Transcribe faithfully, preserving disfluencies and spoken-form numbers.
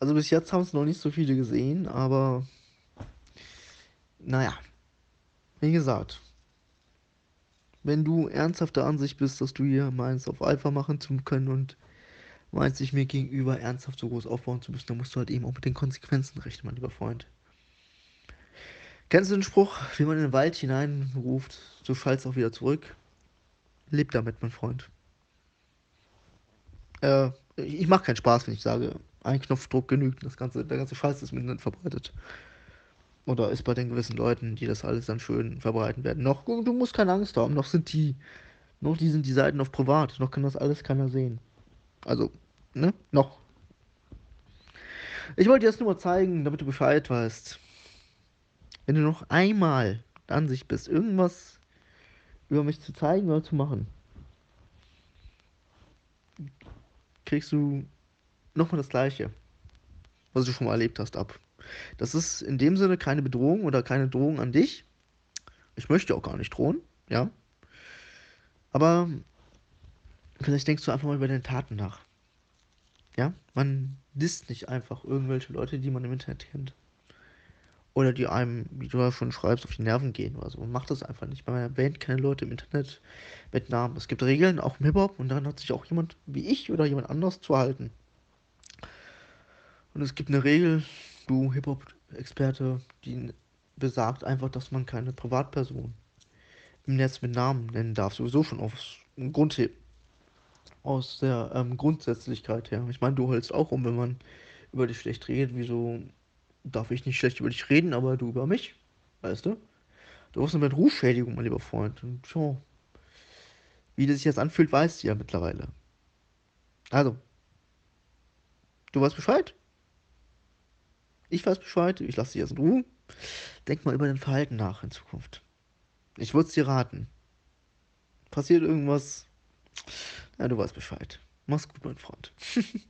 Also bis jetzt haben es noch nicht so viele gesehen, aber naja, wie gesagt, wenn du ernsthaft der Ansicht bist, dass du hier meinst, auf Alpha machen zu können und meinst, dich mir gegenüber ernsthaft so groß aufbauen zu müssen, dann musst du halt eben auch mit den Konsequenzen rechnen, mein lieber Freund. Kennst du den Spruch, wie man in den Wald hineinruft, so schallt's auch wieder zurück? Leb damit, mein Freund. Äh, ich mache keinen Spaß, wenn ich sage, ein Knopfdruck genügt, das ganze, der ganze Scheiß ist im Internet verbreitet. Oder ist bei den gewissen Leuten, die das alles dann schön verbreiten werden. Noch, du musst keine Angst haben, noch sind die, noch die sind die Seiten auf privat, noch kann das alles keiner sehen. Also, ne? Noch. Ich wollte dir das nur mal zeigen, damit du Bescheid weißt. Wenn du noch einmal der Ansicht bist, irgendwas über mich zu zeigen oder zu machen, kriegst du nochmal das Gleiche, was du schon mal erlebt hast, ab. Das ist in dem Sinne keine Bedrohung oder keine Drohung an dich. Ich möchte auch gar nicht drohen, ja. Aber vielleicht denkst du einfach mal über deine Taten nach. Ja? Man disst nicht einfach irgendwelche Leute, die man im Internet kennt. Oder die einem, wie du ja schon schreibst, auf die Nerven gehen oder so. Man macht das einfach nicht. Man erwähnt keine Leute im Internet mit Namen. Es gibt Regeln, auch im Hip-Hop, und daran hat sich auch jemand wie ich oder jemand anders zu halten. Und es gibt eine Regel, du Hip-Hop-Experte, die besagt einfach, dass man keine Privatperson im Netz mit Namen nennen darf. Sowieso schon aus Grund, aus der ähm, Grundsätzlichkeit her. Ich meine, du heulst auch um, wenn man über dich schlecht redet. Wieso darf ich nicht schlecht über dich reden, aber du über mich? Weißt du? Du hast eine Rufschädigung, mein lieber Freund. Und tja, wie das sich jetzt anfühlt, weißt du ja mittlerweile. Also, du weißt Bescheid? Ich weiß Bescheid. Ich lasse dich jetzt in Ruhe. Denk mal über dein Verhalten nach in Zukunft. Ich würde es dir raten. Passiert irgendwas? Ja, du weißt Bescheid. Mach's gut, mein Freund.